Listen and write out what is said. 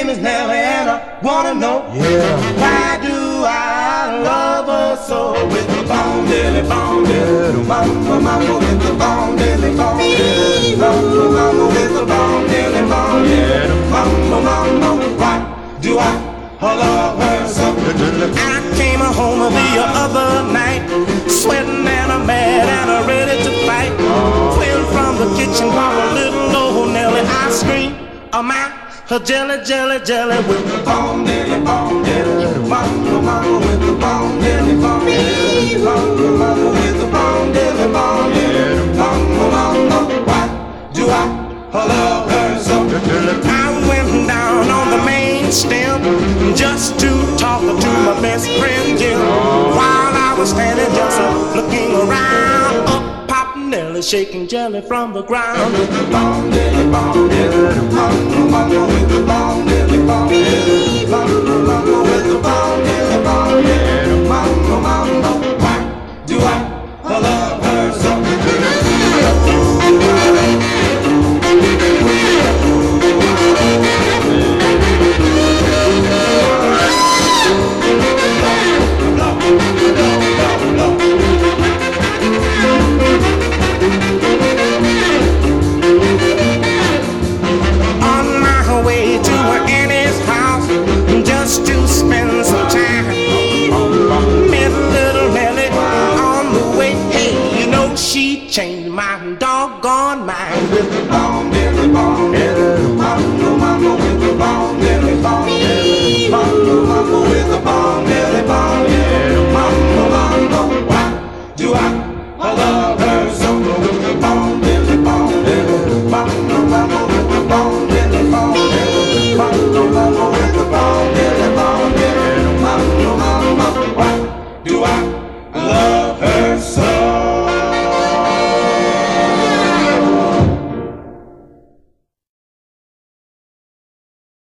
name is Nellie and I wanna know, why do I love her so? With the bone, dilly, mama, mama, with the bone, dilly, mama, mama, with the bone, dilly, mama, mama, why do I love her so? I came home the other night, sweating and I'm mad and I'm ready to fight. When from the kitchen come a little old Nellie, I scream, her jelly, jelly, jelly with the bone, dilly, mama, mama with the bone, dilly, mama, mama with the bone, dilly, mama, mama, why do I love her so? I went down on the main stem just to talk to my best friend Jim. While I was standing just looking around, up popped Nellie shaking jelly from the ground. With the bone, dilly, mama, mama with the bone, dilly, mama, mama with the bone, dilly, mama, mama, why do I love her so? On my way to Annie's house, just to spend some time, met little Nellie on the way. Hey, you know she changed my doggone mind. With the bone, dilly, mama, mama with the bone, dilly, mama, mama with the bone, dilly, mama, mama, why do I love her so? With the bone, dilly, mama, mama with the bone, dilly, mama, mama with